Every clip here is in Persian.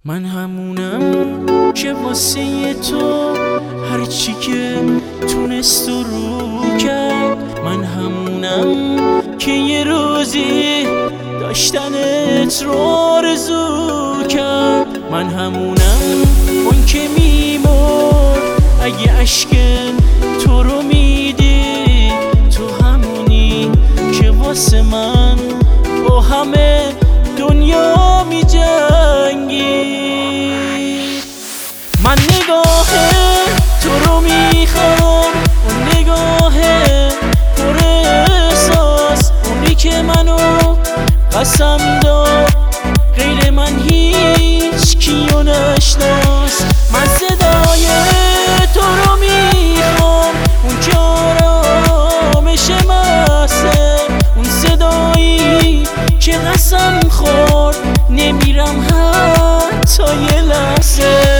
من همونم که واسه تو هرچی که تونست رو کرد. من همونم که یه روزی داشتنت رو آرزو کرد. من همونم اون که میمرد اگه اشک تو رو میدی. تو همونی که واسه من با همه دنیا میجنگی. من نگاه تو رو میخوام، اون نگاه پر احساس، اونی که منو قسم داد غیر من هیچ کیو نشناس. من صدای تو رو میخوام، اون که آرامش محسه، اون صدایی که قسم خورد نمیرم حتی یه لحظه.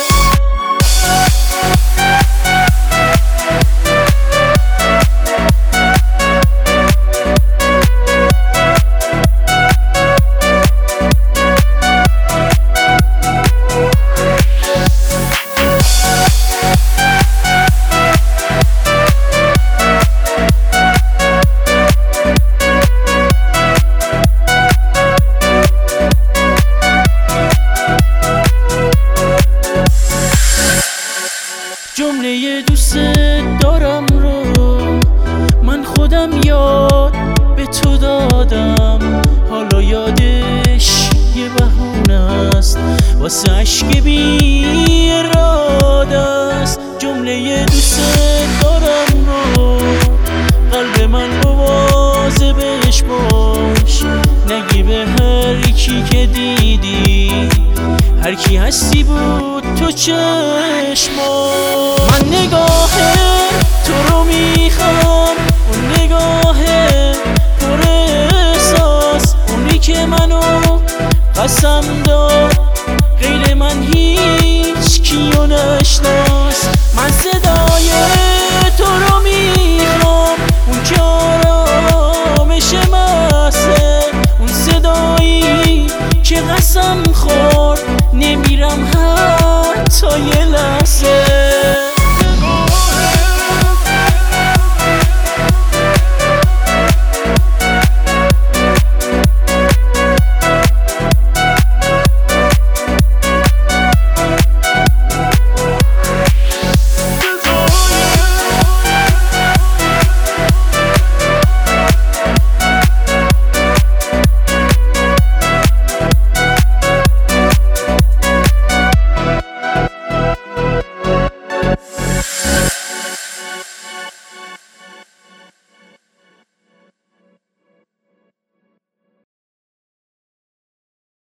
جمله دوست دارم رو من خودم یاد به تو دادم، حالا یادش یه بهونه است واسه عشق بی اراده است. جمله دوست دارم رو قلب من مواظبش باش، نگی به هر کی که دیدی هر کی هستی بود تو چشما. من نگاه تو رو میخوام، اون نگاه پر احساس، اونی که منو قسم داد غیر من هیچ کیو نشناس. من صدای تو رو میخوام، اون که آرامش محسه، اون صدایی که قسم خورد نمیرم حتی یه لحظه.